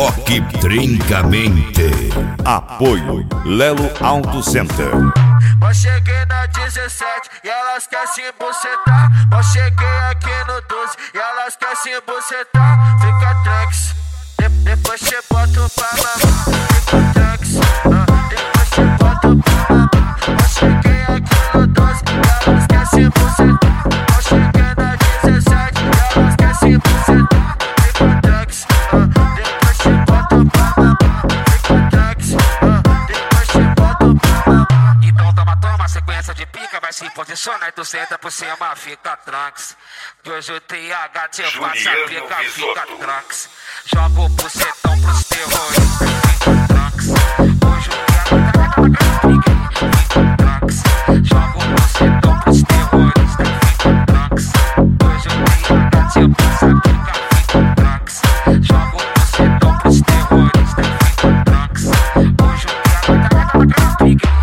Toque Trincamente. Apoio Lelo Auto Center. Mas cheguei na 17 e elas querem se bucetar. Mas cheguei aqui no 12 e elas querem se bucetar. Fica tranks, depois cê bota o pra mamar. Fica tranks, depois cê bota o pra mamar. Mas cheguei aqui no 12 e elas querem se bucetar. Mas cheguei na 17 e elas querem se bucetar. Fica tranks, depois cê bota o pra mamar. Fica tranks, depois cê bota o pra mamar. Então toma, sequência de pica, vai se posiciona e tu senta por cima, fica tranks. Que hoje o TH te passa a pica, fica tranks. Joga o bucetão pros terroristas, fica tranks. Hoje o TH fica tranks. Joga o bucetão pros terroristas, fica tranks. Hoje o TH te passa a pica, fica tranks. Joga o bucetão pros terroristas, fica tranks. Hoje o TH fica.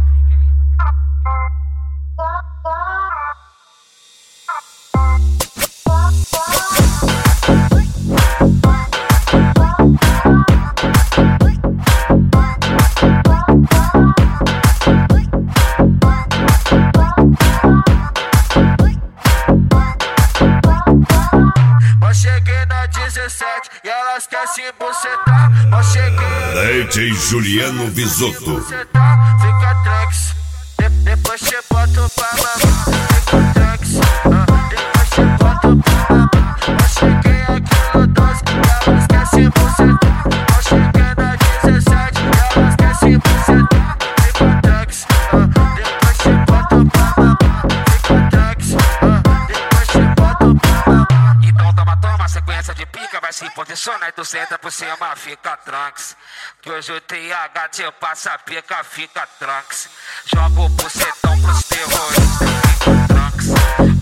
Mas cheguei na 17 e elas querem se bucetar. Mas cheguei DJ Juliano Visotto. Fica tranks, depois cê bota o pra mamar. Fica tranks, depois cê bota o pra mamar. Mas cheguei aqui no 12 e elas querem se bucetar. Mas cheguei na 17 e elas querem se bucetar. Fica tranks, depois cê bota o pra mamar. Fica tranks, depois cê bota o pra mamar. Então toma, sequência de pica, vai se posiciona e tu senta por cima, fica tranks. Que hoje o TH te passa a pica, fica tranks. Joga o bucetão pros terroristas, fica tranks.